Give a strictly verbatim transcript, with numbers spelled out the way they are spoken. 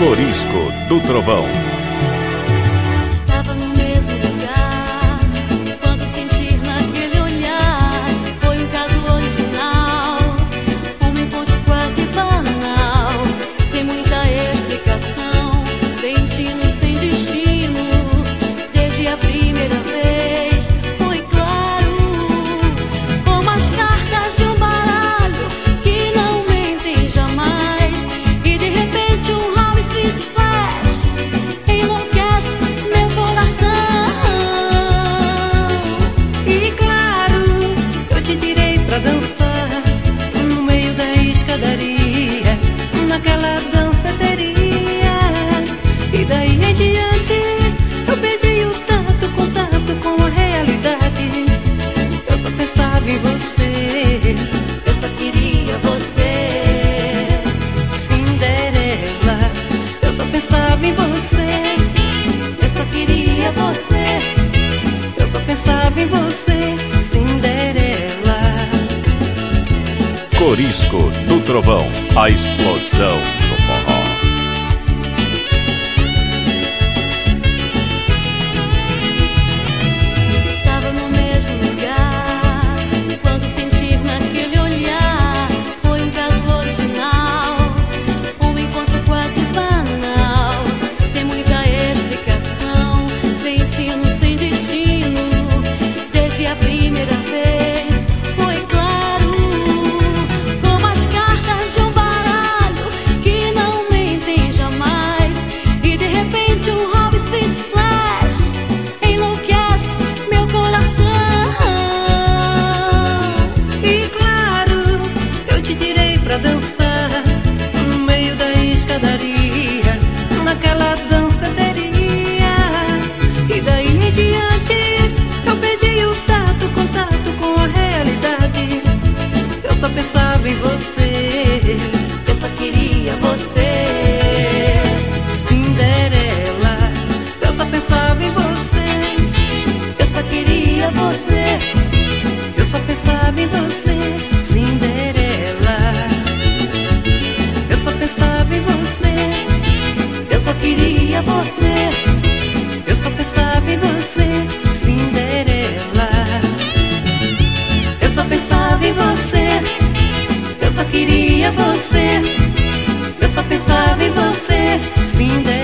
Corisco do Trovão. Estava no mesmo lugar quando sentir naquele olhar. Foi um caso original, um encontro quase banal, sem muita explicação, sentindo sem destino. Desde a primeira vez foi claro, como as cartas de um baralho que não mentem jamais. E de repente um House Street Flash enlouquece meu coração. E claro, eu te tirei pra dançar no meio da escadaria, naquela danceteria. E daí em diante eu perdi o tato, contato com a realidade. Eu só pensava em você, Eu só queria você. Cinderela. Eu só pensava em você, Eu só queria você. eu só pensava em você, Cinderela. Corisco do Trovão, a explosão do forró. Estava no mesmo lugar quando sentir naquele olhar. Foi um caso original, um encontro quase banal, sem muita explicação, sentindo sem destino. Desde a primeira vez foi claro, como as cartas de um baralho que não mentem jamais. E de repente um House Street Flash enlouquece meu coração. E claro, eu te tirei pra dançar no meio da escadaria, naquela danceteria. E daí em diante eu perdi o tato, contato com a realidade. Eu só pensava em você, Eu só queria você. Cinderela. Eu só pensava em você, Eu só queria você. eu só pensava em você, Cinderela. Eu só pensava em você, Eu só queria você. eu só pensava em você, Cinderela. Eu só pensava em você. Eu só queria você. Eu só pensava em você, Cinderela.